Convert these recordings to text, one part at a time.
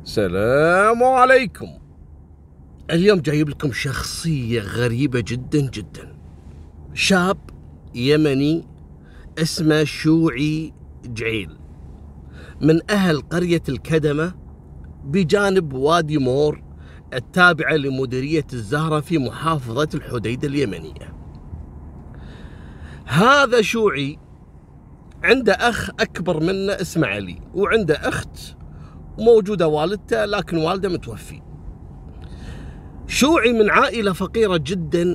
السلام عليكم. اليوم جايب لكم شخصية غريبة جدا جدا. شاب يمني اسمه شوعي جعيل، من أهل قرية الكدمة بجانب وادي مور التابعة لمديرية الزهرة في محافظة الحديدة اليمنية. هذا شوعي عنده أخ أكبر منه اسمه علي، وعنده أخت موجودة والدته، لكن والده متوفي. شوعي من عائلة فقيرة جدا،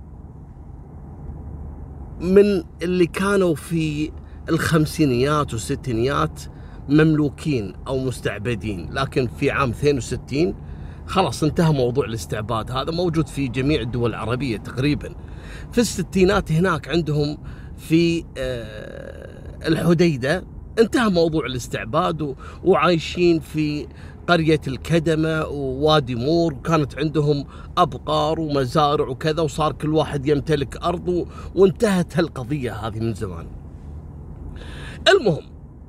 من اللي كانوا في الخمسينيات والستينيات مملوكين أو مستعبدين، لكن في عام 62 خلاص انتهى موضوع الاستعباد. هذا موجود في جميع الدول العربية تقريبا. في الستينات هناك عندهم في الحديدة انتهى موضوع الاستعباد، وعايشين في قرية الكدمة ووادي مور، وكانت عندهم أبقار ومزارع وكذا، وصار كل واحد يمتلك أرضه، وانتهت هالقضية هذه من زمان. المهم،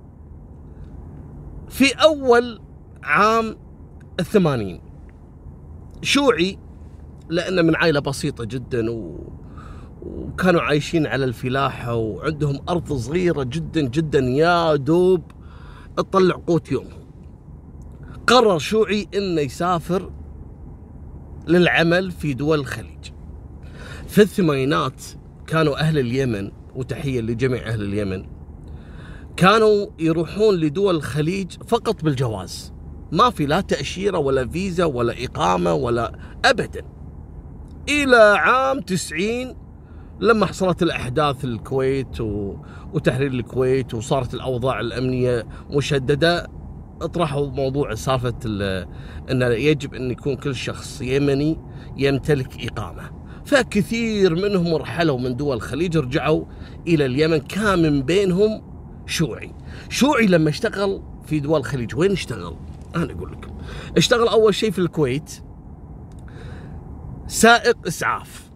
في أول عام 80 شوعي، لأنه من عائلة بسيطة جدا وكانوا عايشين على الفلاحة، وعندهم أرض صغيرة جدا جدا يا دوب تطلع قوت يومهم، قرر شوعي إنه يسافر للعمل في دول الخليج. في الثمانينات كانوا أهل اليمن، وتحية لجميع أهل اليمن، كانوا يروحون لدول الخليج فقط بالجواز، ما في لا تأشيرة ولا فيزا ولا إقامة ولا أبدا، إلى عام 90 لما حصلت الأحداث الكويت وتحرير الكويت، وصارت الأوضاع الأمنية مشددة، اطرحوا موضوع سالفة أن يجب أن يكون كل شخص يمني يمتلك إقامة. فكثير منهم رحلوا من دول الخليج، رجعوا إلى اليمن، كان من بينهم شوعي. شوعي لما اشتغل في دول الخليج، وين اشتغل؟ أنا أقول لكم. اشتغل أول شيء في الكويت سائق إسعاف،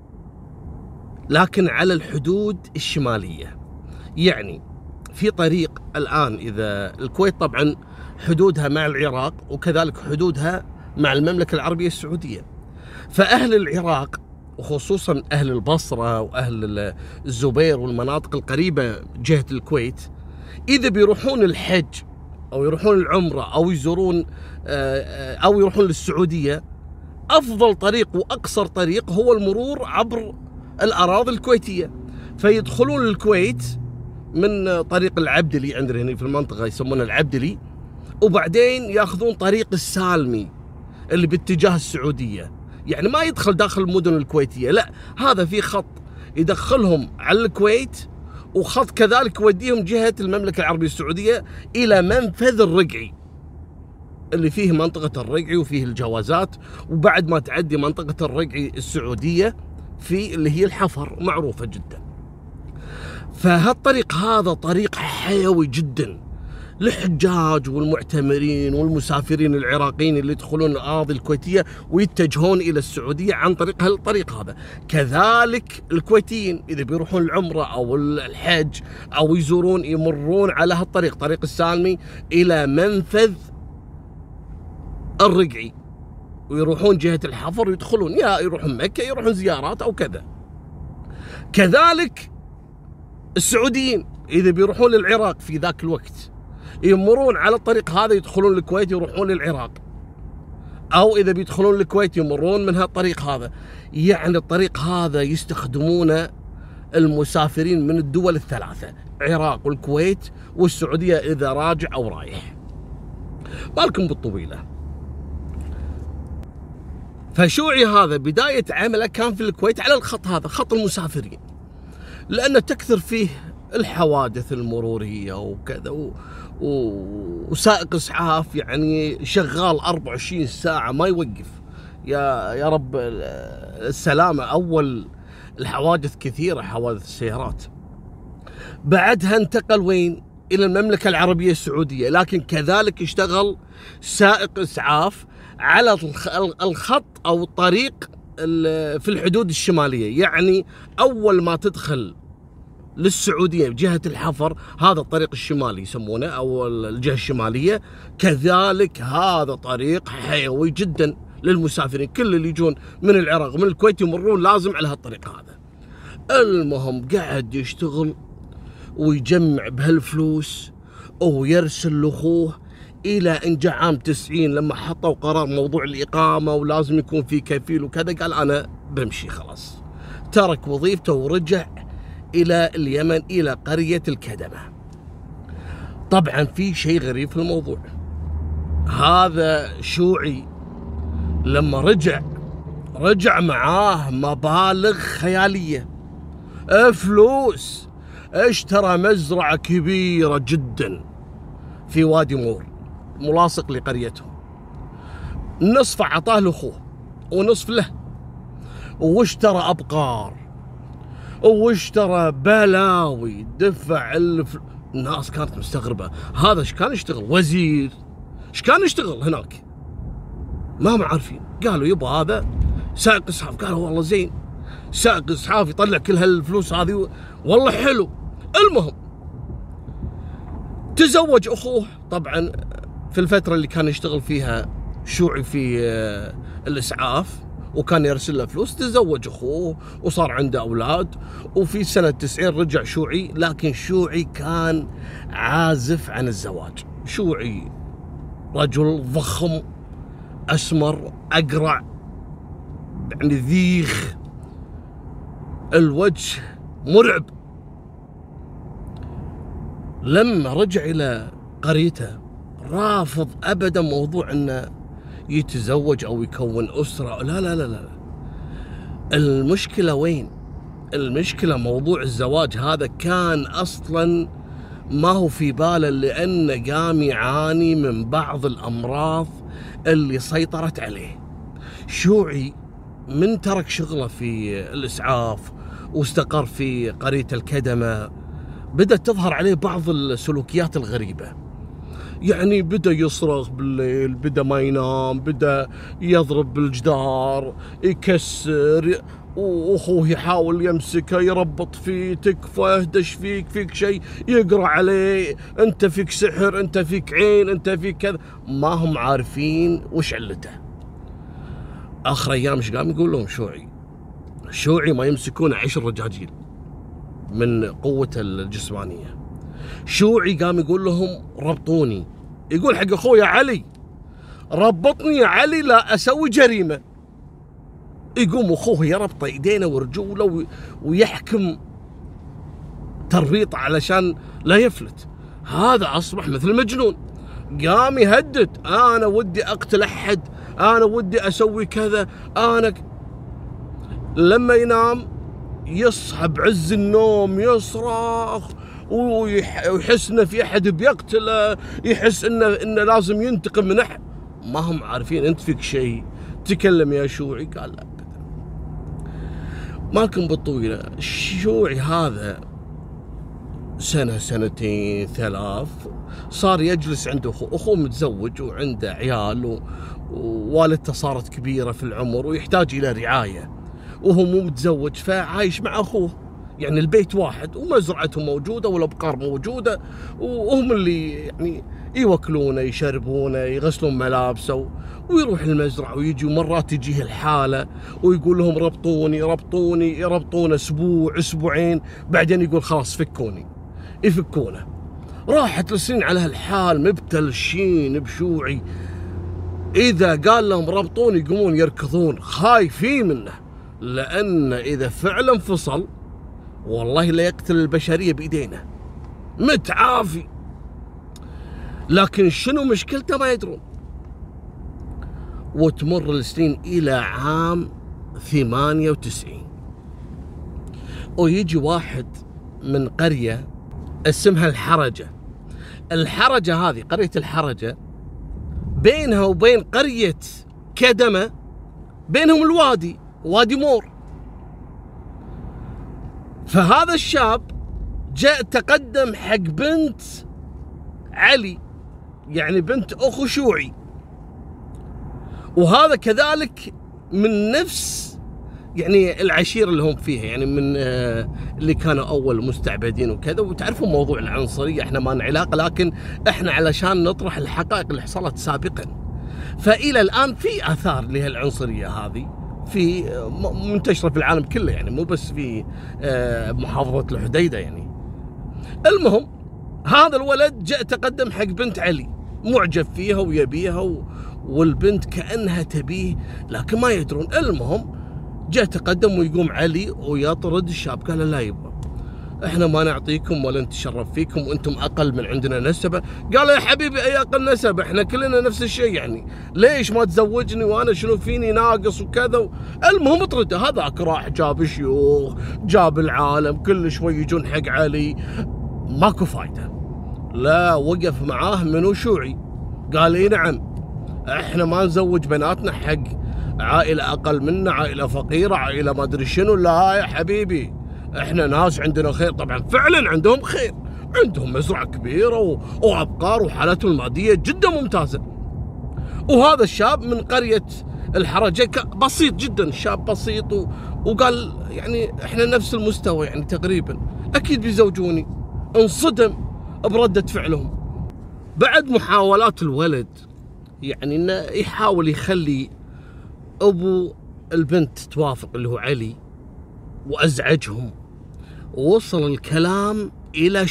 لكن على الحدود الشمالية، يعني في طريق الآن، إذا الكويت طبعا حدودها مع العراق وكذلك حدودها مع المملكة العربية السعودية، فأهل العراق وخصوصا أهل البصرة وأهل الزبير والمناطق القريبة جهة الكويت، إذا بيروحون الحج أو يروحون العمرة أو يزورون أو يروحون للسعودية، أفضل طريق وأقصر طريق هو المرور عبر الأراضي الكويتية، فيدخلون الكويت من طريق العبدلي، عندنا هنا في المنطقة يسمونه العبدلي، وبعدين ياخذون طريق السالمي اللي باتجاه السعودية، يعني ما يدخل داخل المدن الكويتية، لا، هذا في خط يدخلهم على الكويت، وخط كذلك يوديهم جهة المملكة العربية السعودية إلى منفذ الرقعي اللي فيه منطقة الرقعي وفيه الجوازات، وبعد ما تعدي منطقة الرقعي السعودية في اللي هي الحفر معروفة جدا. فهالطريق هذا طريق حيوي جدا للحجاج والمعتمرين والمسافرين العراقيين اللي يدخلون الأراضي الكويتية ويتجهون إلى السعودية عن طريق هالطريق هذا. كذلك الكويتيين إذا بيروحون العمرة أو الحج أو يزورون، يمرون على هالطريق، طريق السالمي، إلى منفذ الرقعي، ويروحون جهة الحفر ويدخلون، يا يروحون مكة يروحون زيارات أو كذا. كذلك السعوديين إذا بيروحون للعراق في ذاك الوقت، يمرون على الطريق هذا يدخلون الكويت يروحون للعراق، أو إذا بيدخلون الكويت يمرون من هالطريق هذا. يعني الطريق هذا يستخدمونه المسافرين من الدول الثلاثة، العراق والكويت والسعودية، إذا راجع أو رايح. بالكم بالطويلة. فشوعي هذا بداية عمله كان في الكويت على الخط هذا، خط المسافرين، لأنه تكثر فيه الحوادث المرورية وكذا، وسائق إسعاف يعني شغال 24 ساعة ما يوقف، يا رب السلامة. أول الحوادث كثيرة، حوادث السيارات. بعدها انتقل وين؟ إلى المملكة العربية السعودية، لكن كذلك اشتغل سائق إسعاف على الخط أو الطريق في الحدود الشمالية. يعني أول ما تدخل للسعودية بجهة الحفر، هذا الطريق الشمالي يسمونه أو الجهة الشمالية، كذلك هذا طريق حيوي جدا للمسافرين، كل اللي يجون من العراق من الكويت يمرون لازم على هالطريق هذا. المهم قاعد يشتغل ويجمع بهالفلوس ويرسل لاخوه الى ان جاء عام 90 لما حطوا قرار موضوع الاقامه ولازم يكون في كفيل وكذا، قال انا بمشي خلاص. ترك وظيفته ورجع الى اليمن الى قريه الكدمه. طبعا في شيء غريب في الموضوع، هذا شيوعي لما رجع معاه مبالغ خياليه، فلوس. اشترى مزرعة كبيرة جدا في وادي مور ملاصق لقريتهم، نصف عطاه لاخوه ونصف له، واشترى ابقار واشترى بلاوي، دفع الناس كانت مستغربة، هذا ايش كان يشتغل؟ وزير؟ ايش كان يشتغل هناك؟ ما هم عارفين. قالوا يبا هذا سائق اسعاف. قالوا والله زين، سائق اسعاف يطلع كل هالفلوس هذه، والله حلو. المهم تزوج اخوه، طبعا في الفتره اللي كان يشتغل فيها شيوعي في الاسعاف وكان يرسل له فلوس، تزوج اخوه وصار عنده اولاد. وفي سنه 90 رجع شيوعي، لكن شيوعي كان عازف عن الزواج. شيوعي رجل ضخم اسمر اقرع، يعني ذيخ، الوجه مرعب. لما رجع إلى قريته رافض أبدا موضوع أنه يتزوج أو يكون أسرة، لا لا لا لا. المشكلة وين؟ المشكلة موضوع الزواج هذا كان أصلا ما هو في باله، لأنه قام يعاني من بعض الأمراض اللي سيطرت عليه. شيوعي من ترك شغله في الإسعاف واستقر في قرية الكدمة بدأت تظهر عليه بعض السلوكيات الغريبة، يعني بدأ يصرخ بالليل، بدأ ما ينام، بدأ يضرب بالجدار، يكسر، واخوه يحاول يمسكه يربط فيه، تكفى اهدش فيك شيء، يقرأ عليه انت فيك سحر، انت فيك عين، انت فيك كذا، ما هم عارفين وش علته. اخر ايام ايش قام يقول لهم شيوعي ما يمسكونه 10 رجاجيل من قوته الجسمانيه. شيوعي قام يقول لهم ربطوني، يقول حق اخويا علي ربطني يا علي لا اسوي جريمه. يقوم اخوه يربط ايدينه ورجوله ويحكم تربيط علشان لا يفلت. هذا اصبح مثل مجنون، قام يهدد، انا ودي اقتل احد، انا ودي اسوي كذا، انا لما ينام يصحى بعز النوم يصرخ ويحس انه في احد بيقتله، يحس انه لازم ينتقم من احد. ما هم عارفين انت فيك شيء، تكلم يا شيوعي. قال لا مالكم بالطويله. الشيوعي هذا سنه سنتين ثلاث صار يجلس عند اخوه متزوج وعنده عيال ووالدته صارت كبيره في العمر ويحتاج الى رعايه، وهو مو متزوج فعايش مع اخوه، يعني البيت واحد ومزرعته موجوده والابقار موجوده، وهم اللي يعني يوكلونه يشربونه يغسلون ملابسه ويروح المزرعه ويجي، ومرات تجيه الحاله ويقول لهم ربطوني يربطون اسبوع اسبوعين، بعدين يقول خلاص فكوني، يفكونه. راحت السنين على هالحال، مبتلشين بشيوعي، اذا قال لهم ربطوني يقومون يركضون خايفين منه، لأن إذا فعلا انفصل والله لا يقتل البشرية بإيدينا، متعافي. لكن شنو مشكلته ما يدرون. وتمر السنين إلى عام 98 ويجي واحد من قرية اسمها الحرجة هذه قرية الحرجة بينها وبين قرية كدمة بينهم الوادي، وادي مور. فهذا الشاب جاء تقدم حق بنت علي، يعني بنت اخو شيوعي، وهذا كذلك من نفس يعني العشيرة اللي هم فيها، يعني من اللي كانوا أول مستعبدين وكذا. وتعرفوا موضوع العنصرية، احنا ما لنا علاقة، لكن احنا علشان نطرح الحقائق اللي حصلت سابقا. فإلى الآن في آثار لهالعنصرية هذه في منتشرة في العالم كله، يعني مو بس في محافظة الحديدة يعني. المهم هذا الولد جاء تقدم حق بنت علي، معجب فيها ويبيها والبنت كأنها تبيه لكن ما يدرون. المهم جاء تقدم ويقوم علي ويطرد الشاب، قال لا يبا احنا ما نعطيكم ولا نتشرف فيكم وانتم اقل من عندنا نسبه. قال يا حبيبي اي اقل نسبه، احنا كلنا نفس الشيء، يعني ليش ما تزوجني وانا شنو فيني ناقص وكذا. المهم اطرده. هذاك راح جاب شيوخ، جاب العالم، كل شوي يجون حق علي، ماكو فايده. لا وقف معاه منو شيوعي، قال اي نعم احنا ما نزوج بناتنا حق عائله اقل منا، عائله فقيره، عائله ما ادري شنو. لا يا حبيبي احنا ناس عندنا خير. طبعا فعلا عندهم خير، عندهم مزرعه كبيره وابقار وحالتهم الماديه جدا ممتازه. وهذا الشاب من قريه الحرجه، بسيط جدا، شاب بسيط وقال يعني احنا نفس المستوى يعني تقريبا، اكيد بيزوجوني. انصدم برده فعلهم. بعد محاولات الولد يعني انه يحاول يخلي ابو البنت توافق اللي هو علي، وازعجهم، ووصل الكلام الى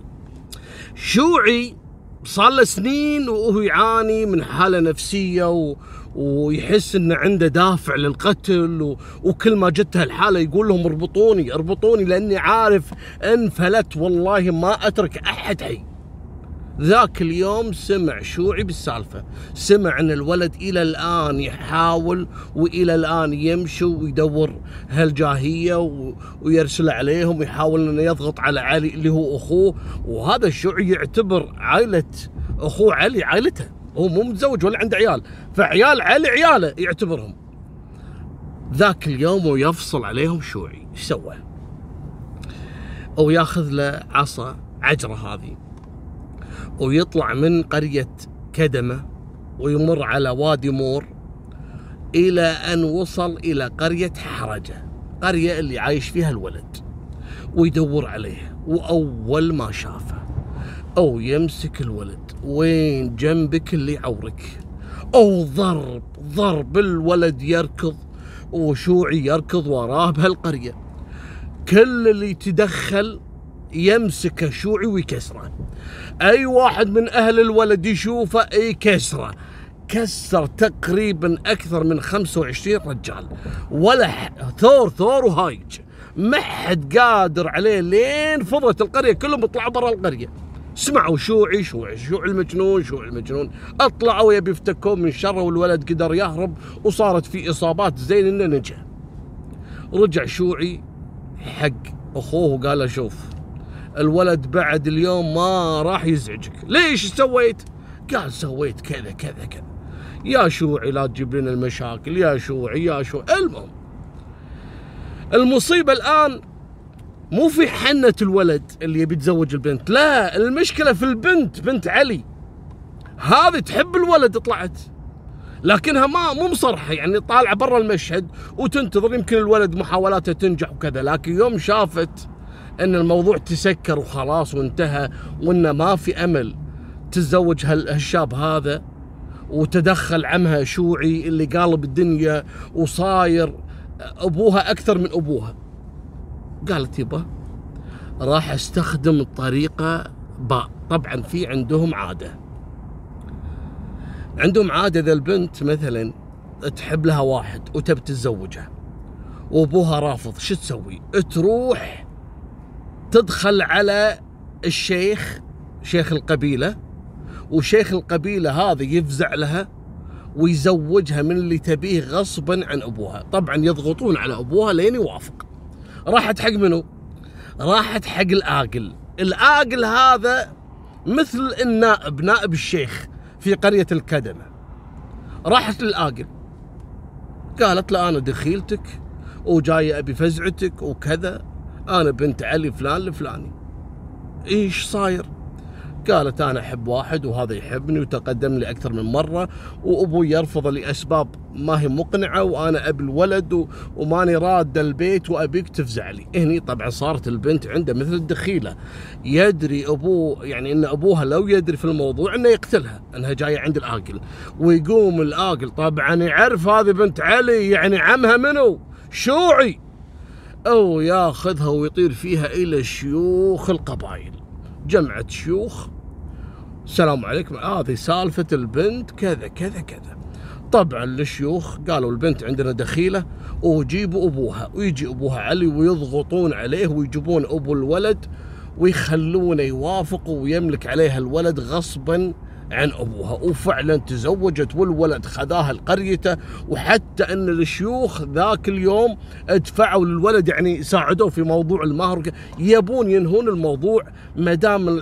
شيوعي صار له سنين وهو يعاني من حاله نفسيه ويحس انه عنده دافع للقتل، وكل ما جته الحاله يقول لهم اربطوني اربطوني لاني عارف ان فلت والله ما اترك احد حي. ذاك اليوم سمع شيوعي بالسالفة، سمع ان الولد الى الان يحاول والى الان يمشي ويدور هالجاهية ويرسل عليهم ويحاول انه يضغط على علي اللي هو اخوه. وهذا الشيوعي يعتبر عائلة اخوه علي عائلته، هو مو متزوج ولا عنده عيال، فعيال علي عياله يعتبرهم. ذاك اليوم ويفصل عليهم شيوعي، ايش سوى؟ او ياخذ له عصا عجرة هذه ويطلع من قرية كدمة ويمر على وادي مور إلى أن وصل إلى قرية حرجة، قرية اللي عايش فيها الولد، ويدور عليه. وأول ما شافه أو يمسك الولد، وين جنبك اللي عورك، أو ضرب الولد يركض، وشيوعي يركض وراه بهالقرية. كل اللي يتدخل يمسك شيوعي ويكسره، اي واحد من اهل الولد يشوفه يكسره. كسر تقريبا اكثر من 25 رجال، ولا ثور وهايج، ما حد قادر عليه، لين فضلت القريه كلهم طلعوا برا القريه. سمعوا شيوعي المجنون، اطلعوا يبي يفتكون من شره، والولد قدر يهرب وصارت في اصابات زين انه نجا. رجع شيوعي حق اخوه وقال له شوف الولد بعد اليوم ما راح يزعجك. ليش سويت؟ قال سويت كذا كذا كذا. يا شيوعي لا تجيب لنا المشاكل، يا شيوعي. المهم المصيبة الآن مو في حنة الولد اللي يبي يتزوج البنت، لا المشكلة في البنت، بنت علي هذه تحب الولد طلعت، لكنها مو مصرحة، يعني طالعة برا المشهد وتنتظر يمكن الولد محاولاته تنجح وكذا. لكن يوم شافت ان الموضوع تسكر وخلاص وانتهى، وانه ما في امل تتزوج هالشاب هذا، وتدخل عمها شيوعي اللي قالب الدنيا وصاير ابوها اكثر من ابوها، قالت يبا راح استخدم الطريقة طبعا في عندهم عادة ذا البنت مثلا تحب لها واحد وتبي تتزوجه وابوها رافض، شو تسوي؟ تروح تدخل على الشيخ، شيخ القبيلة، وشيخ القبيلة هذا يفزع لها ويزوجها من اللي تبيه غصبا عن أبوها. طبعا يضغطون على أبوها لين يوافق. راحت حق منو؟ راحت حق الآقل هذا مثل النائب، نائب الشيخ في قرية الكدمة. راحت للآقل قالت له أنا دخيلتك وجاية أبي فزعتك وكذا، أنا بنت علي فلان الفلاني، إيش صاير؟ قالت أنا أحب واحد وهذا يحبني وتقدم لي أكثر من مرة، وأبوي يرفض لأسباب ما هي مقنعة، وأنا أبي الولد وماني راد البيت وأبيك تفزع لي. هني طبعا صارت البنت عنده مثل الدخيلة، يدري أبوه يعني إن أبوها لو يدري في الموضوع إنه يقتلها، إنها جاية عند الآقل. ويقوم الآقل طبعا يعرف هذه بنت علي، يعني عمها منو؟ شوعي، أو ياخذها ويطير فيها إلى شيوخ القبائل. جمعة شيوخ، السلام عليكم، هذه سالفة البنت كذا كذا كذا. طبعا الشيوخ قالوا البنت عندنا دخيلة وجيبوا أبوها، ويجي أبوها علي ويضغطون عليه ويجيبون أبو الولد ويخلونه يوافق ويملك عليها الولد غصبا عن أبوها. وفعلا تزوجت والولد خذاها لقريته، وحتى أن الشيوخ ذاك اليوم ادفعوا للولد، يعني ساعدوه في موضوع المهر، يبون ينهون الموضوع ما دام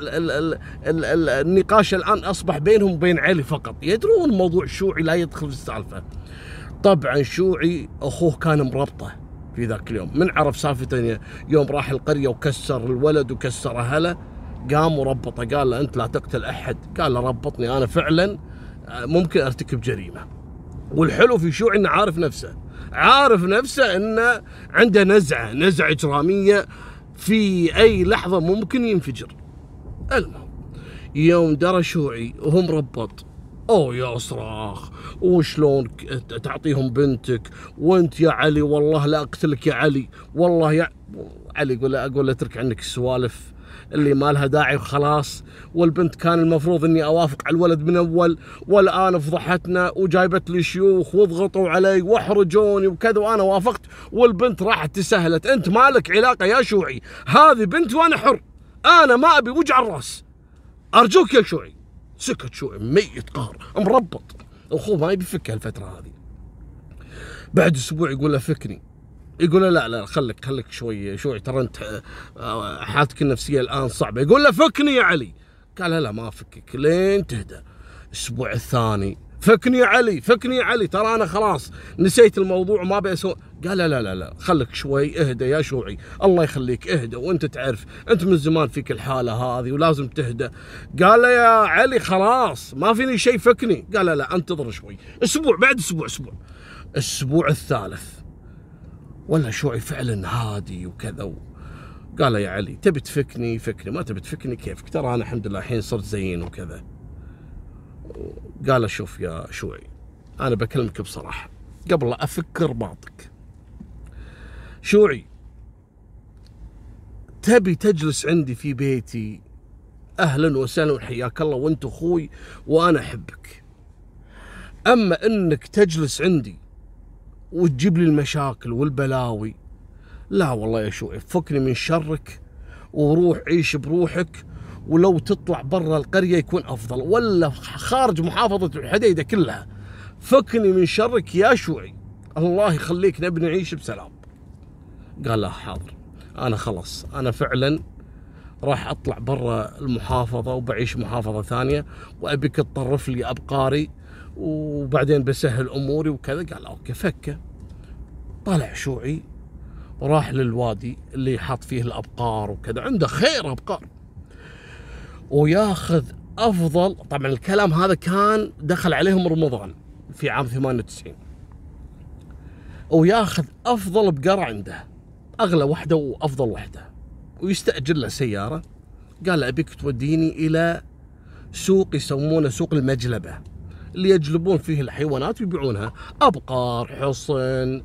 النقاش الآن أصبح بينهم وبين علي فقط، يدرون موضوع شوعي لا يدخل في السالفة. طبعا شوعي أخوه كان مربطه في ذاك اليوم، من عرف سالفة يوم راح القرية وكسر الولد وكسر أهله، قام وربطه، قال له أنت لا تقتل أحد، قال له ربطني أنا فعلا ممكن أرتكب جريمة. والحلو في شوعي إنه عارف نفسه، عارف نفسه إنه عنده نزعة إجرامية في أي لحظة ممكن ينفجر. المهم يوم درى شوعي وهم مربط، أوه يا صراخ، وشلون تعطيهم بنتك وانت يا علي، والله لا اقتلك يا علي، والله يا علي. اقول له اترك عنك السوالف اللي ما لها داعي وخلاص، والبنت كان المفروض اني اوافق على الولد من اول، والان فضحتنا وجايبت لي شيوخ وضغطوا علي واحرجوني وكذا، وانا وافقت والبنت راحت تسهلت. انت مالك علاقه يا شوعي، هذه بنت وانا حر، انا ما ابي وجع الراس، ارجوك يا شوعي. سكت شوعي ميت قهر مربط، اخوه ما يبي يفك هالفتره هذه. بعد اسبوع يقول له فكني، يقول له لا خليك شوي شوعي، ترى انت حالتك النفسيه الان صعبه. يقول له فكني يا علي، قال لا ما افكك لين تهدى. الاسبوع الثاني فكني يا علي، فكني يا علي، ترى انا خلاص نسيت الموضوع وما ابي اسوي. قال لا خليك شوي اهدى يا شوعي، الله يخليك اهدى، وانت تعرف انت من زمان فيك الحاله هذه ولازم تهدى. قال له يا علي خلاص ما فيني شيء فكني. قال لا انتظر شوي. اسبوع بعد اسبوع، الاسبوع الثالث ولا شوعي فعلا هادي وكذا. قال يا علي تبي تفكني فكني، ما تبي تفكني كيفك، ترى انا الحمد لله الحين صرت زين وكذا. قال شوف يا شوعي انا بكلمك بصراحه قبل لا افك رباطك. شوعي تبي تجلس عندي في بيتي اهلا وسهلا وحياك الله وانت اخوي وانا احبك، اما انك تجلس عندي وتجيب لي المشاكل والبلاوي، لا والله يا شوعي فكني من شرك وروح عيش بروحك، ولو تطلع برا القرية يكون أفضل، ولا خارج محافظة الحديدة كلها، فكني من شرك يا شوعي، الله يخليك نبي نعيش بسلام. قال لا حاضر، أنا خلاص أنا فعلا راح أطلع برا المحافظة وبعيش محافظة ثانية، وأبيك تطرف لي أبقاري وبعدين بسهل أموري وكذا. قال أوكي فكه. طلع شوعي وراح للوادي اللي حاط فيه الأبقار وكذا، عنده خير أبقار، وياخذ أفضل، طبعا الكلام هذا كان دخل عليهم رمضان في عام 98، وياخذ أفضل بقرة عنده، أغلى وحدة وأفضل وحدة، ويستأجر له سيارة. قال أبيك توديني إلى سوق يسمونه سوق المجلبة، اللي يجلبون فيه الحيوانات ويبيعونها، أبقار، حصن،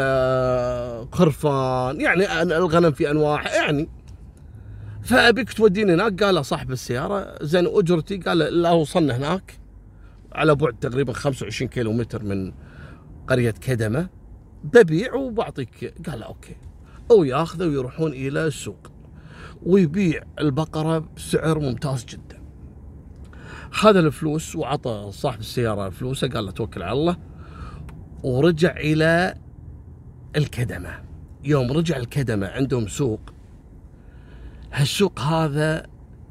خرفان، يعني الغنم في أنواع يعني. فأبيك توديني هناك. قال صاحب السيارة زين أجرتي؟ قال لا وصلنا هناك على بعد تقريبا 25 كيلومتر من قرية كدمة، ببيع وبعطيك. قال أوكي. أو ياخذه ويروحون إلى السوق ويبيع البقرة بسعر ممتاز جدا. خذ الفلوس وعطى صاحب السيارة فلوسه، قال له توكل على الله، ورجع إلى الكدمة. يوم رجع الكدمة عندهم سوق، هالسوق هذا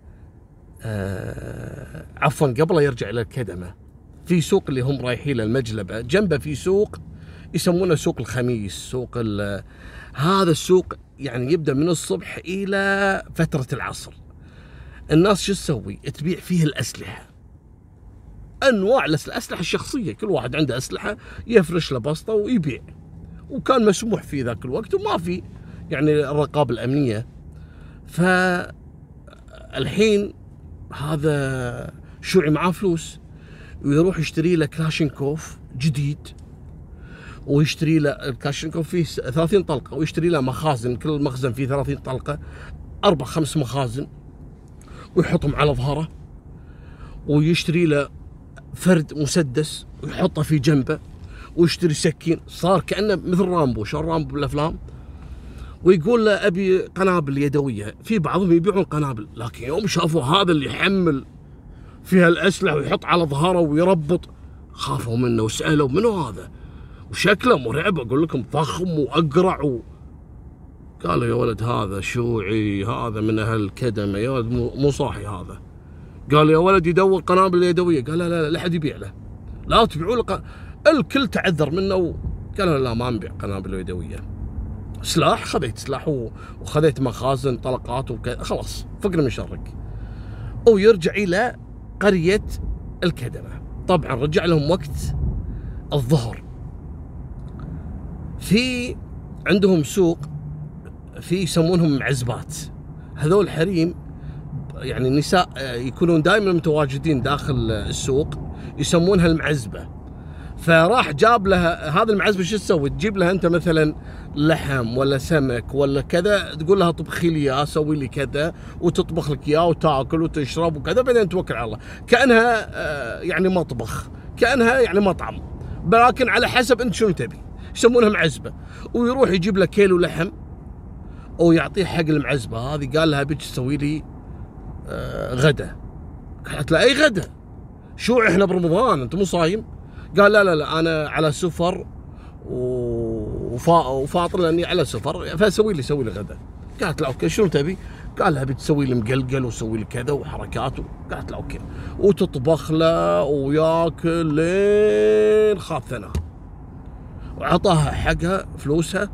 عفوا قبل لا يرجع إلى الكدمة في سوق اللي هم رايحين للمجلبة، جنبه في سوق يسمونه سوق الخميس. هذا السوق يعني يبدأ من الصبح إلى فترة العصر. الناس شو تسوي؟ تبيع فيه الأسلحة، أنواع الأسلحة الشخصية، كل واحد عنده أسلحة يفرش له بسطة ويبيع. وكان مسموح في ذاك الوقت وما في يعني الرقابة الأمنية. فالحين هذا شيوعي معاه فلوس ويروح يشتري له كلاشينكوف جديد، ويشتري له الكلاشينكوف فيه 30 طلقة، ويشتري له مخازن، كل مخزن فيه 30 طلقة، 4-5 مخازن، ويحطهم على ظهره، ويشتري له فرد مسدس ويحطه في جنبه، ويشتري سكين، صار كأنه مثل رامبو، شو رامبو بالأفلام. ويقول له أبي قنابل يدوية، في بعضهم يبيعون قنابل، لكن يوم شافوا هذا اللي يحمل فيها الأسلحة ويحط على ظهره ويربط، خافوا منه وسألوا منو هذا، وشكله مرعب، أقول لكم ضخم وأقرع قالوا يا ولد هذا شيوعي، هذا من أهل الكدمة، يا ولد مو صاحي هذا. قال يا ولد يدور قنابل يدوية، قال لا لا حد يبيع له، لا تبيعوا له. الكل تعذر منه وقال لا ما نبيع قنابل يدوية. سلاح، خذيت سلاح وخذيت مخازن طلقات وكذا، خلاص فقنا من شرك. ويرجع إلى قرية الكدمة. طبعا رجع لهم وقت الظهر، في عندهم سوق في يسمونهم معزبات، هذول حريم يعني النساء يكونون دائما متواجدين داخل السوق، يسمونها المعزبة. فراح جاب لها هذا المعزبة، شو تسوي؟ تجيب لها انت مثلا لحم ولا سمك ولا كذا، تقول لها طبخي لي اياه، سوي لي كذا، وتطبخ لك اياه وتاكل وتشرب وكذا، بعدين توكل على الله، كانها يعني مطبخ، كانها يعني مطعم، لكن على حسب انت شنو تبي. يسمونها معزبة. ويروح يجيب له كيلو لحم ويعطيه حق المعزبة هذه، قال لها بيك تسوي لي غدا. قالت له اي غدا؟ شو احنا برمضان انت مو صايم؟ قال لا انا على سفر وفاطر لاني على سفر، فسوي لي غدا. قالت له اوكي شنو تبي؟ قال لها بتسوي لي مقلقل وسوي لي كذا وحركات قالت له اوكي، وتطبخ له وياكل لين خاف ثناه، وعطاها حقها فلوسها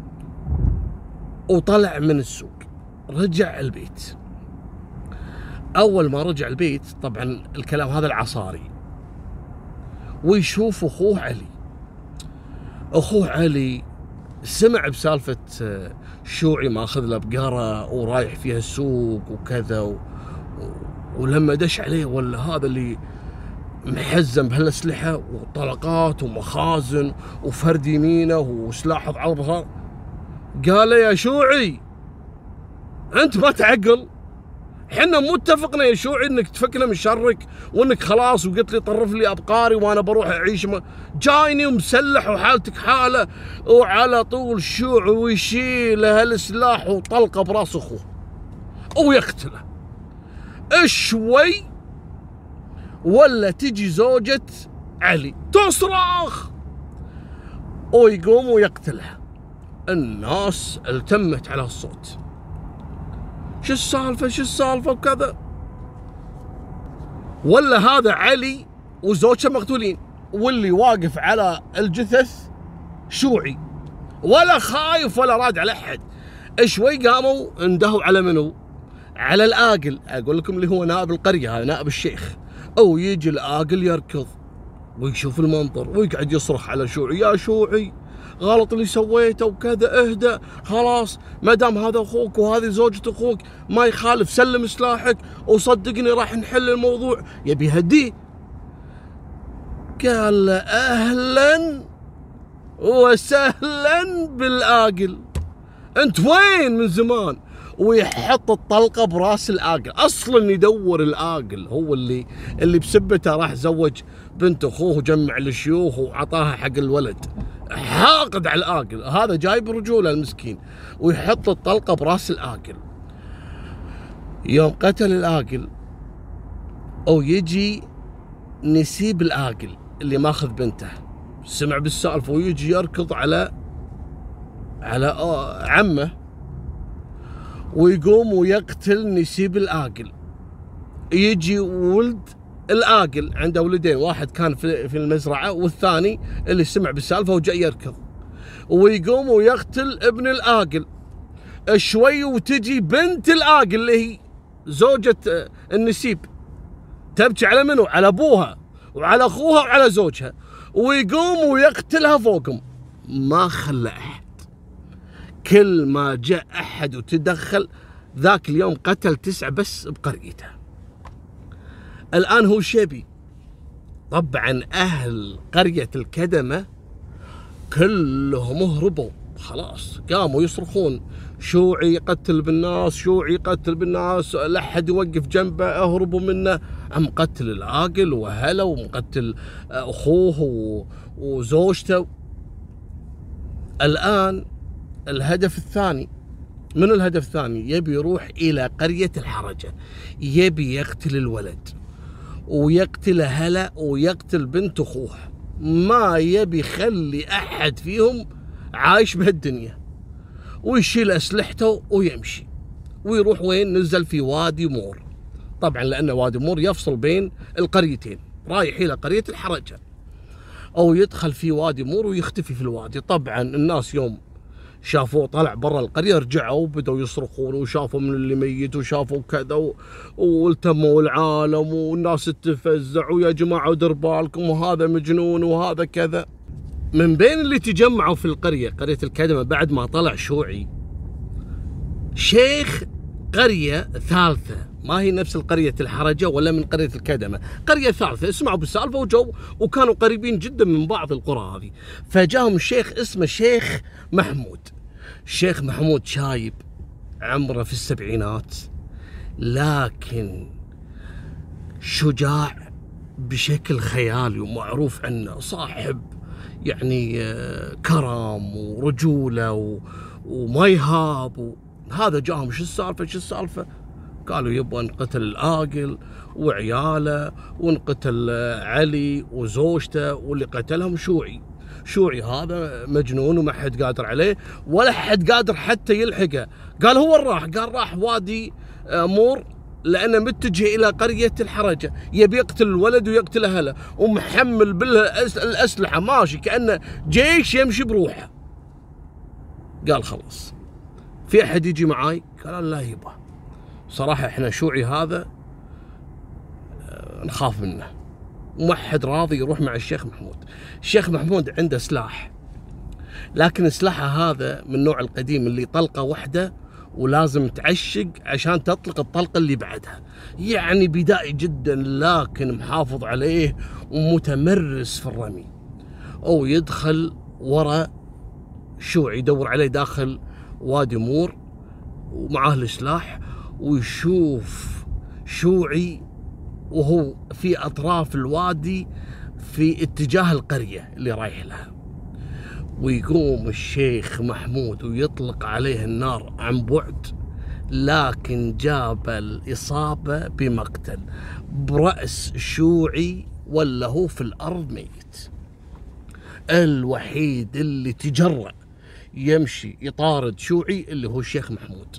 وطلع من السوق. رجع البيت. اول ما رجع البيت طبعا الكلام هذا العصاري، ويشوف اخوه علي سمع بسالفه شيوعي ماخذ له بقره ورايح فيها السوق وكذا ولما دش عليه ولا هذا اللي محزم بهالاسلحه وطلقات ومخازن وفرد يمينه وسلاح على الظهر، قال له يا شيوعي انت ما تعقل، حنا مو اتفقنا يا شيوعي انك تفكنا من شرك وانك خلاص وقلت لي طرف لي ابقاري وانا بروح اعيش جايني ومسلح وحالتك حاله. وعلى طول شيوعي ويشيل هالسلاح وطلقه براس اخوه ويقتله. شوي ولا تجي زوجة علي تصرخ ويقوم ويقتلها. الناس التمت على الصوت، شو السالفة وكذا. ولا هذا علي وزوجته مقتولين، واللي واقف على الجثث شيوعي، ولا خايف ولا راد على احد. شوي قاموا اندهوا على منو؟ على الآقل، اقول لكم اللي هو نائب القرية، هذا نائب الشيخ. او يجي الآقل يركض ويشوف المنظر ويقعد يصرخ على شيوعي، يا شيوعي غلط اللي سويته وكذا، اهدأ خلاص، ما دام هذا اخوك وهذه زوجة اخوك ما يخالف، سلم سلاحك وصدقني راح نحل الموضوع. يبي يهديه. قال له اهلا وسهلا بالآقل، انت وين من زمان؟ ويحط الطلقه براس الآقل. اصلا يدور الآقل هو اللي بسبته راح زوج بنت اخوه وجمع الشيوخ وعطاها حق الولد، حاقد على الآقل، هذا جايب رجوله المسكين، ويحط الطلقه براس الآقل. يوم قتل الآقل او يجي نسيب الآقل اللي ماخذ بنته، سمع بالسالفه ويجي يركض على عمه ويقوم ويقتل نسيب الآقل. يجي ولد الآقل، عنده ولدين، واحد كان في المزرعة والثاني اللي سمع بالسالفة وجاء يركض، ويقوم ويقتل ابن الآقل. شوي وتجي بنت الآقل اللي هي زوجة النسيب، تبكي على منو؟ على ابوها وعلى اخوها وعلى زوجها، ويقوم ويقتلها فوقهم. ما خلى احد، كل ما جاء احد وتدخل ذاك اليوم قتل 9 بس بقريته. الان هو شبي. طبعا اهل قرية الكدمة كلهم هربوا، خلاص قاموا يصرخون شيوعي يقتل بالناس، شيوعي يقتل بالناس، لا احد يوقف جنبه، اهربوا منه. عم قتل العاقل واهله، ومقتل اخوه وزوجته. الان الهدف الثاني، من الهدف الثاني؟ يبي يروح الى قرية الحرجة، يبي يقتل الولد ويقتل اهله ويقتل بنت اخوه، ما يبي يخلي احد فيهم عايش بهالدنيا، ويشيل اسلحته ويمشي ويروح وين؟ نزل في وادي مور. طبعا لان وادي مور يفصل بين القريتين، رايح الى قرية الحرجة، او يدخل في وادي مور ويختفي في الوادي. طبعا الناس يوم شافوه طلع برا القرية رجعوا وبدأوا يصرخون، وشافوا من اللي ميت وشافوا كذا، والتموا العالم والناس تتفزع، ويا جماعة دير بالكم وهذا مجنون وهذا كذا. من بين اللي تجمعوا في القرية، قرية الكدمة، بعد ما طلع شيوعي، شيخ قرية ثالثة، ما هي نفس القرية الحرجة ولا من قرية الكدمة، قرية ثالثة سمعوا بالسالفة وجو، وكانوا قريبين جدا من بعض القرى هذه. فجاهم شيخ اسمه شيخ محمود. الشيخ محمود شايب عمره في السبعينات، لكن شجاع بشكل خيالي، ومعروف عنه صاحب يعني كرم ورجولة وما يهاب. هذا جاهم شو السالفة شو السالفة؟ قالوا يبغى نقتل العاقل وعياله، ونقتل علي وزوجته، واللي قتلهم شيوعي. شيوعي هذا مجنون وما حد قادر عليه، ولا حد قادر حتى يلحقه. قال هو راح، قال راح وادي مور لأنه متجه إلى قرية الحرجة، يبي يقتل الولد ويقتل أهله، ومحمل بالأسلحة ماشي كأنه جيش يمشي بروحه. قال خلاص في أحد يجي معاي؟ قال لا يبا، صراحة احنا شيوعي هذا نخاف منه، وما حد راضي يروح مع الشيخ محمود. الشيخ محمود عنده سلاح، لكن سلاحه هذا من النوع القديم اللي طلقة واحدة ولازم تعشق عشان تطلق الطلقة اللي بعدها، يعني بدائي جدا لكن محافظ عليه ومتمرس في الرمي. أو يدخل ورا شيوعي يدور عليه داخل وادي مور ومعاه السلاح، ويشوف شيوعي وهو في أطراف الوادي في اتجاه القرية اللي رايح لها، ويقوم الشيخ محمود ويطلق عليه النار عن بعد، لكن جاب الإصابة بمقتل برأس شيوعي ولا هو في الأرض ميت. الوحيد اللي تجرأ يمشي يطارد شيوعي اللي هو الشيخ محمود.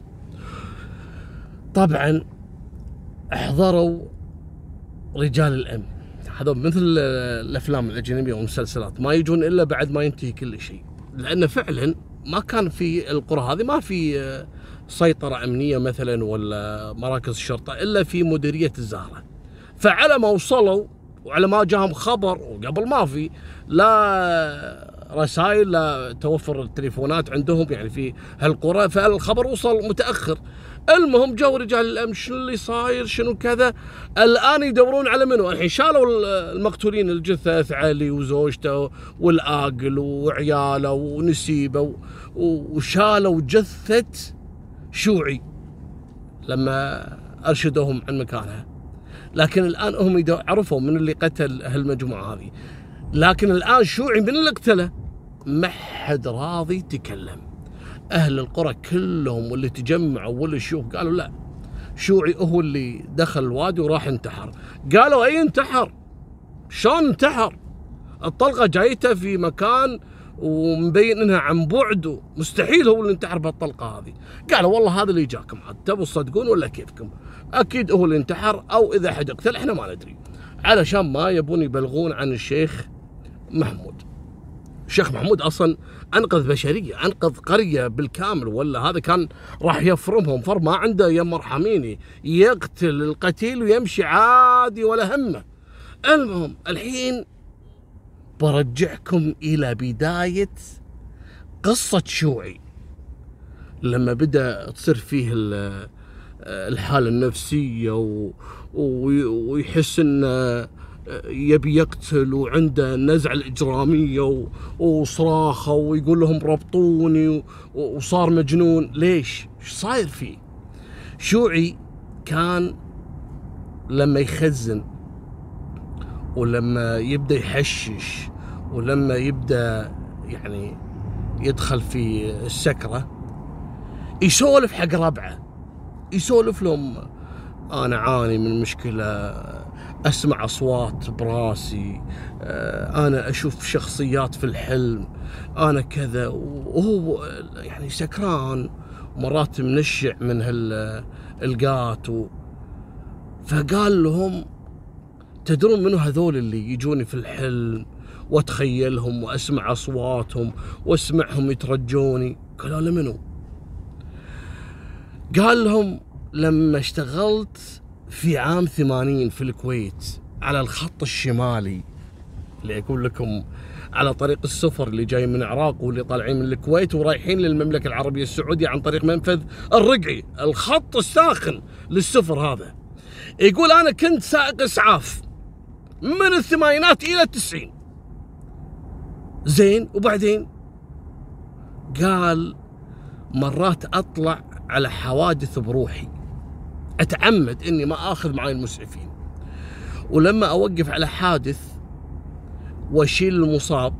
طبعا احضروا رجال الأمن، هذول مثل الأفلام الأجنبية والمسلسلات، ما يجون إلا بعد ما ينتهي كل شيء، لأن فعلا ما كان في القرى هذه ما في سيطرة أمنية مثلا ولا مراكز شرطة إلا في مديرية الزهرة. فعلى ما وصلوا وعلى ما جاهم خبر، وقبل ما في لا رسائل لا توفر التليفونات عندهم يعني في هالقرى، فالخبر وصل متأخر. المهم جو رجال الأمن شنو اللي صاير شنو كذا. الآن يدورون على منو؟ الحين شالوا المقتولين، الجثث علي وزوجته والعاقل وعياله ونسيبه، وشالوا جثة شيوعي لما أرشدوهم عن مكانها. لكن الآن هم عرفوا من اللي قتل هالمجموعة هذه، لكن الآن شيوعي من اللي قتله ما حد راضي يتكلم. أهل القرى كلهم واللي تجمعوا واللي شوف قالوا لا، شيوعي هو اللي دخل الوادي وراح انتحر. قالوا أي انتحر؟ شلون انتحر؟ الطلقة جايته في مكان ومبين انها عن بعد، مستحيل هو اللي انتحر بهالطلقة هذه. قالوا والله هذا اللي جاكم عاد، تبوا تصدقون ولا كيفكم؟ أكيد هو اللي انتحر، أو إذا حد اقتل احنا ما ندري، علشان ما يبون يبلغون عن الشيخ محمود. الشيخ محمود أصلا أنقذ بشرية، أنقذ قرية بالكامل، ولا هذا كان راح يفرمهم فرم ما عنده يا مرحميني، يقتل القتيل ويمشي عادي ولا همه. المهم الحين برجعكم إلى بداية قصة شوعي، لما بدأ تصير فيه الحالة النفسية ويحس انه يبي يقتل وعنده النزعة الإجرامية وصراخه ويقول لهم ربطوني وصار مجنون. ليش؟ ايش صاير فيه؟ شوعي كان لما يخزن ولما يبدأ يحشش ولما يبدأ يعني يدخل في السكرة يسولف حق ربعه، يسولف لهم أنا عاني من مشكلة، أسمع أصوات براسي، أنا أشوف شخصيات في الحلم، أنا كذا، وهو يعني سكران مرات منشع من القات. فقال لهم تدرون منو هذول اللي يجوني في الحلم وأتخيلهم وأسمع أصواتهم وأسمعهم يترجوني؟ قالوا له منو؟ قال لهم لما اشتغلت في عام 80 في الكويت على الخط الشمالي اللي أقول لكم على طريق السفر اللي جاي من العراق واللي طالعين من الكويت ورايحين للمملكة العربية السعودية عن طريق منفذ الرقعي، الخط الساخن للسفر هذا. يقول أنا كنت سائق إسعاف من الثمانينات إلى 90. زين، وبعدين قال مرات أطلع على حوادث بروحي، أتعمد إني ما آخذ معي المسعفين، ولما أوقف على حادث وأشيل المصاب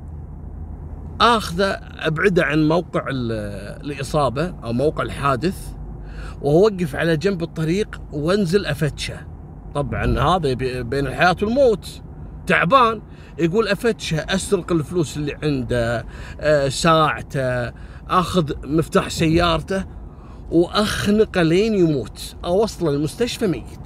آخذه أبعده عن موقع الإصابة أو موقع الحادث وأوقف على جنب الطريق وأنزل أفتشه. طبعا هذا بين الحياة والموت، تعبان. يقول أفتشه، أسرق الفلوس اللي عنده، ساعته، أخذ مفتاح سيارته وأخنقه لين يموت، أوصله المستشفى ميت.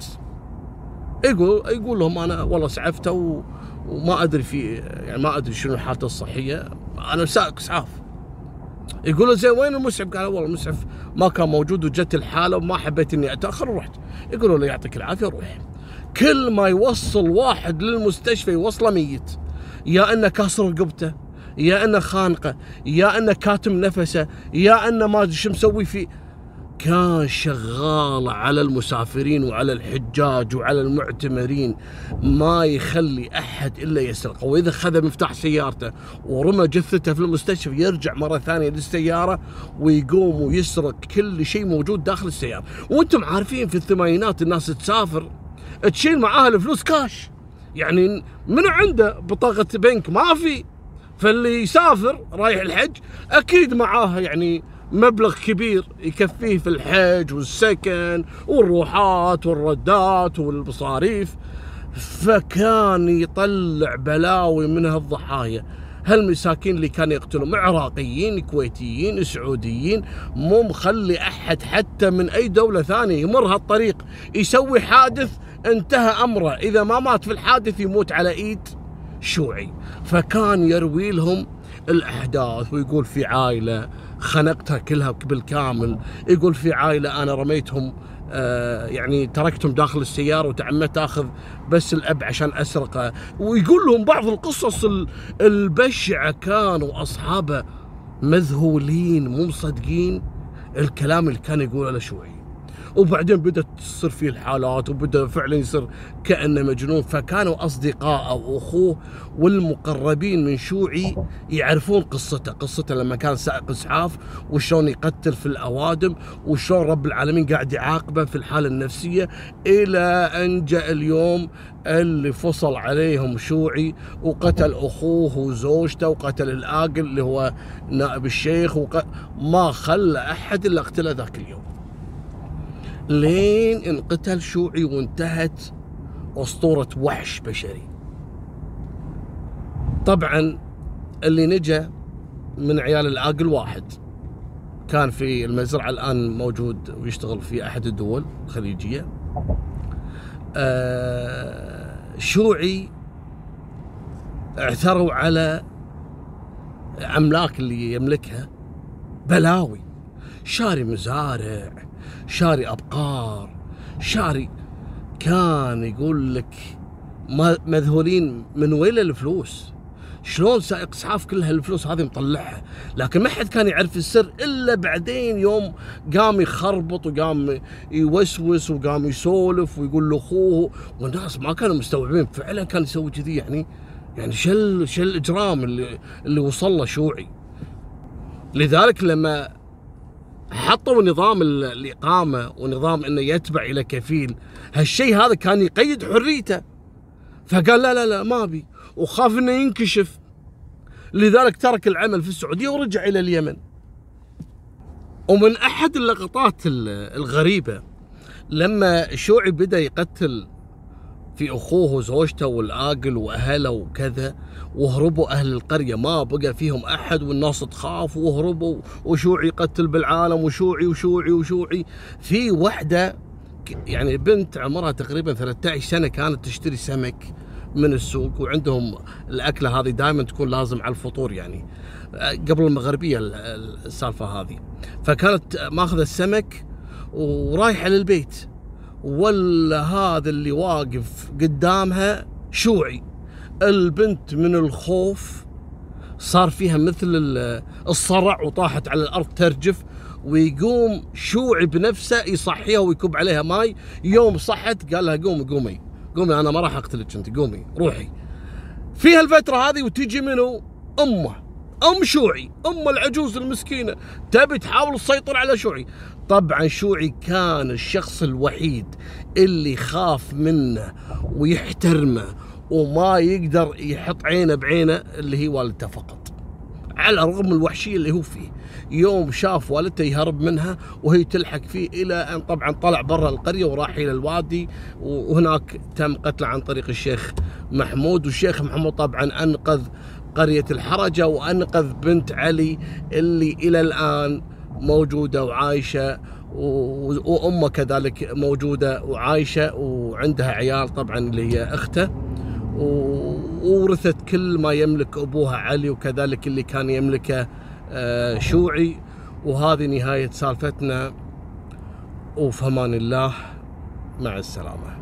يقول لهم أنا والله سعفته وما أدري يعني ما أدري شنو حالته الصحية، أنا سائق إسعاف. يقول له زين وين المسعف؟ قال والله المسعف ما كان موجود وجت الحالة وما حبيت إني أتأخر ورحت. يقولوا له يعطيك العافية روح. كل ما يوصل واحد للمستشفى يوصله ميت، يا انه كاسر رقبته، يا انه خانقه، يا انه كاتم نفسه، يا انه ما ادري شو مسوي فيه. كان شغال على المسافرين وعلى الحجاج وعلى المعتمرين، ما يخلي احد الا يسرقه. واذا خذ مفتاح سيارته ورمى جثته في المستشفى يرجع مره ثانيه للسياره ويقوم ويسرق كل شيء موجود داخل السياره. وانتم عارفين في الثمانينات الناس تسافر تشيل معاها الفلوس كاش، يعني منو عنده بطاقة بنك؟ ما في. فاللي يسافر رايح الحج أكيد معاه يعني مبلغ كبير يكفيه في الحج والسكن والروحات والردات والمصاريف. فكان يطلع بلاوي من هالضحايا، هالمساكين اللي كانوا يقتلهم، عراقيين، كويتيين، سعوديين، مو مخلي أحد حتى من أي دولة ثانية يمر هالطريق يسوي حادث انتهى أمره، إذا ما مات في الحادث يموت على إيد شوعي. فكان يروي لهم الأحداث ويقول في عائلة خنقتها كلها بالكامل، يقول في عائلة أنا رميتهم يعني تركتهم داخل السيارة وتعمدت أخذ بس الأب عشان أسرقه، ويقول لهم بعض القصص البشعة. كانوا أصحابه مذهولين مو مصدقين الكلام اللي كان يقوله لشوعي. وبعدين بدأت تصير فيه الحالات وبدأ فعلا يصير كأنه مجنون. فكانوا أصدقاءه وأخوه والمقربين من شوعي يعرفون قصته لما كان سائق إسعاف، وشلون يقتل في الأوادم، وشلون رب العالمين قاعد يعاقبه في الحالة النفسية، إلى أن جاء اليوم اللي فصل عليهم شوعي وقتل أخوه وزوجته وقتل الآقل اللي هو نائب الشيخ، ما خلى أحد إلا اقتله ذاك اليوم، لين انقتل شوعي وانتهت أسطورة وحش بشري. طبعا اللي نجا من عيال العاقل واحد كان في المزرعة الآن موجود ويشتغل في أحد الدول الخليجية. شوعي اعثروا على أملاك اللي يملكها بلاوي، شاري مزارع، شاري أبقار، شاري. كان يقول لك مذهولين من وين الفلوس، شلون سائق اسعاف كل هالفلوس هذه مطلعها، لكن ما حد كان يعرف السر الا بعدين يوم قام يخربط وقام يوسوس وقام يسولف ويقول لاخوه، والناس ما كانوا مستوعبين فعلا كان يسوي كذي. يعني شل الاجرام اللي وصل له شوعي. لذلك لما حطوا نظام الإقامة ونظام انه يتبع الى كفيل، هالشيء هذا كان يقيد حريته، فقال لا لا لا ما ابي، وخاف انه ينكشف، لذلك ترك العمل في السعودية ورجع الى اليمن. ومن احد اللقطات الغريبة لما شوعي بدأ يقتل في اخوه وزوجته والاقل واهله وكذا، وهربوا اهل القريه، ما بقى فيهم احد والناس تخاف وهربوا، وشوعي يقتل بالعالم، وشوعي وشوعي وشوعي. في وحده يعني بنت عمرها تقريبا 13 سنه كانت تشتري سمك من السوق، وعندهم الاكله هذه دائما تكون لازم على الفطور، يعني قبل المغربيه السالفه هذه. فكانت ماخذه السمك ورايحه للبيت، ولا هذا اللي واقف قدامها شوعي. البنت من الخوف صار فيها مثل الصرع وطاحت على الارض ترجف، ويقوم شوعي بنفسه يصحيها ويكب عليها ماي. يوم صحت قال لها قومي انا ما راح اقتلك انت، قومي روحي. في هالفتره هذه وتجي منه ام شوعي، العجوز المسكينه، تبي تحاول تسيطر على شوعي. طبعا شوعي كان الشخص الوحيد اللي خاف منه ويحترمه وما يقدر يحط عينه بعينه، اللي هي والدته فقط، على الرغم من الوحشيه اللي هو فيه. يوم شاف والدته يهرب منها وهي تلحق فيه، الى ان طبعا طلع برا القريه وراح الى الوادي، وهناك تم قتله عن طريق الشيخ محمود. والشيخ محمود طبعا انقذ قريه الحرجه وانقذ بنت علي اللي الى الان موجوده وعايشه، وامه كذلك موجوده وعايشه، وعندها عيال طبعا اللي هي اخته، وورثت كل ما يملك ابوها علي وكذلك اللي كان يملكه شوعي. وهذه نهايه سالفتنا، وفي امان الله، مع السلامه.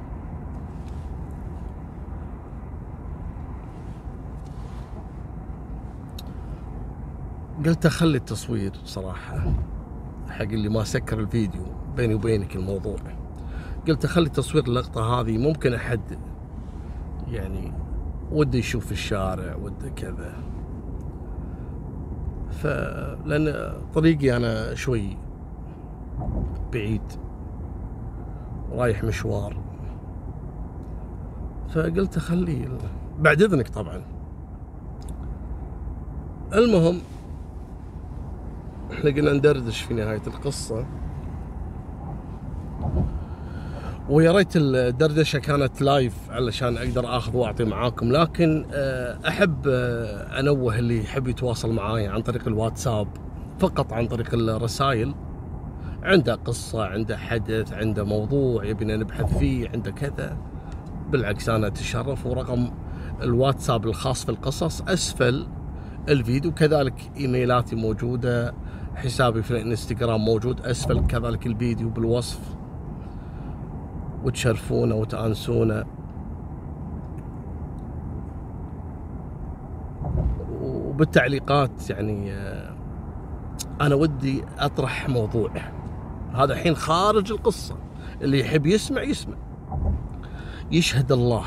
قلت اخلي التصوير صراحه حق اللي ما سكر الفيديو، بيني وبينك الموضوع، قلت اخلي تصوير اللقطه هذه، ممكن احد يعني ودي يشوف الشارع، ودي كذا، لان طريقي انا شوي بعيد رايح مشوار، فقلت اخليه بعد اذنك طبعا. المهم احنا قلنا ندردش في نهاية القصة، ويا ريت الدردشة كانت لايف علشان اقدر اخذ واعطي معاكم، لكن احب انوه اللي يحب يتواصل معاي عن طريق الواتساب، فقط عن طريق الرسائل، عنده قصة، عنده حدث، عنده موضوع يبينا نبحث فيه، عنده كذا، بالعكس انا اتشرف. ورقم الواتساب الخاص في القصص اسفل الفيديو، كذلك ايميلاتي موجودة، حسابي في الانستغرام موجود اسفل، كذلك الفيديو بالوصف، وتشرفونا وتأنسونا. وبالتعليقات يعني انا ودي اطرح موضوع، هذا الحين خارج القصة، اللي يحب يسمع. يشهد الله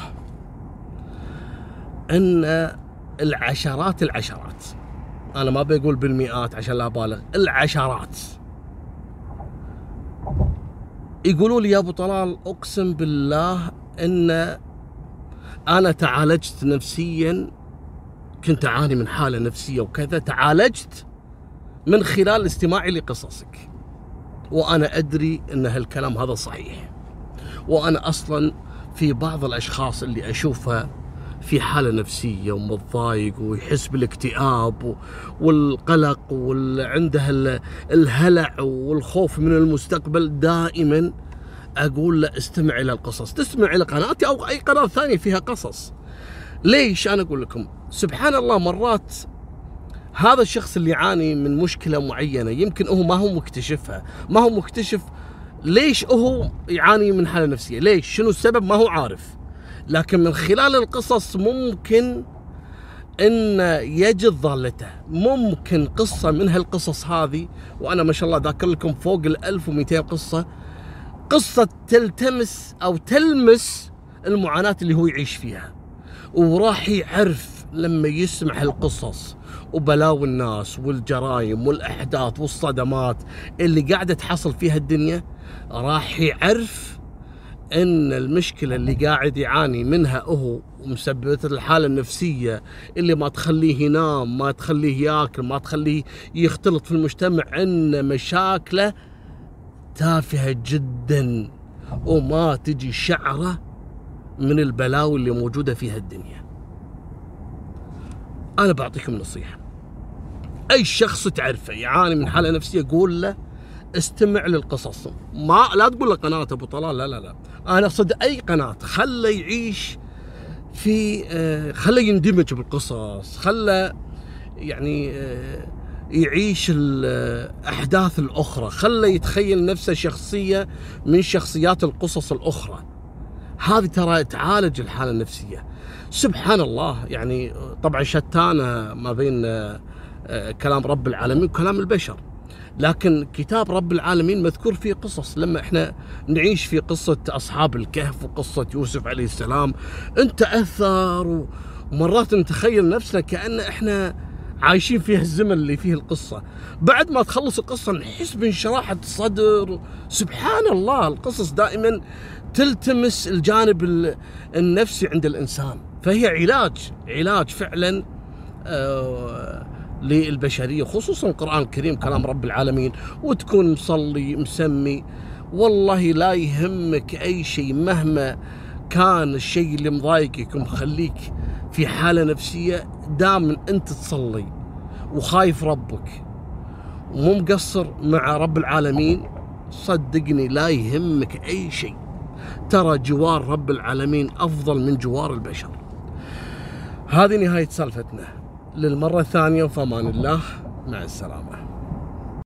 ان العشرات انا ما بقول بالمئات عشان لا ابالغ، العشرات يقولوا لي يا ابو طلال اقسم بالله ان انا تعالجت نفسيا، كنت اعاني من حاله نفسيه وكذا، تعالجت من خلال استماعي لقصصك، وانا ادري ان هالكلام هذا صحيح. وانا اصلا في بعض الاشخاص اللي اشوفها في حالة نفسية ومتضايق ويحس بالاكتئاب والقلق وعنده الهلع والخوف من المستقبل، دائما أقول له استمع إلى القصص، تسمع إلى قناتي أو أي قناة ثانية فيها قصص. ليش؟ أنا أقول لكم سبحان الله، مرات هذا الشخص اللي يعاني من مشكلة معينة يمكن هو ما هو مكتشفها، ما هو مكتشف ليش هو يعاني من حالة نفسية، ليش، شنو السبب، ما هو عارف. لكن من خلال القصص ممكن ان يجد ضالته. ممكن قصة من هالقصص هذه، وانا ما شاء الله ذاكر لكم فوق 1200 قصة، قصة تلتمس او تلمس المعاناة اللي هو يعيش فيها، وراح يعرف لما يسمع هالقصص وبلاوي الناس والجرائم والاحداث والصدمات اللي قاعدة تحصل فيها الدنيا، راح يعرف ان المشكلة اللي قاعد يعاني منها هو ومسببت الحالة النفسية اللي ما تخليه ينام، ما تخليه ياكل، ما تخليه يختلط في المجتمع، ان مشاكله تافهة جدا وما تجي شعرة من البلاوي اللي موجودة فيها الدنيا. انا بعطيكم نصيحة، اي شخص تعرفه يعاني من حالة نفسية قول له استمع للقصص. ما لا تقول له قناة ابو طلال، لا لا لا، انا اقصد اي قناة، خله يعيش في خله يندمج بالقصص، خله يعني يعيش الاحداث الاخرى، خله يتخيل نفسه شخصية من شخصيات القصص الاخرى. هذه ترى تعالج الحالة النفسية. سبحان الله، يعني طبعا شتانة ما بين كلام رب العالمين وكلام البشر، لكن كتاب رب العالمين مذكور فيه قصص. لما احنا نعيش في قصة أصحاب الكهف وقصة يوسف عليه السلام نتأثر، ومرات نتخيل نفسنا كأن احنا عايشين في الزمن اللي فيه القصة. بعد ما تخلص القصة نحس بانشراحة الصدر. سبحان الله، القصص دائما تلتمس الجانب النفسي عند الإنسان، فهي علاج فعلا للبشرية، خصوصا القرآن الكريم كلام رب العالمين، وتكون مصلي مسمي، والله لا يهمك أي شيء مهما كان الشيء اللي مضايقك ومخليك في حالة نفسية، دام أنت تصلي وخايف ربك ومو مقصر مع رب العالمين، صدقني لا يهمك أي شيء. ترى جوار رب العالمين أفضل من جوار البشر. هذه نهاية سالفتنا، للمرة الثانية، وفي أمان الله، مع السلامة.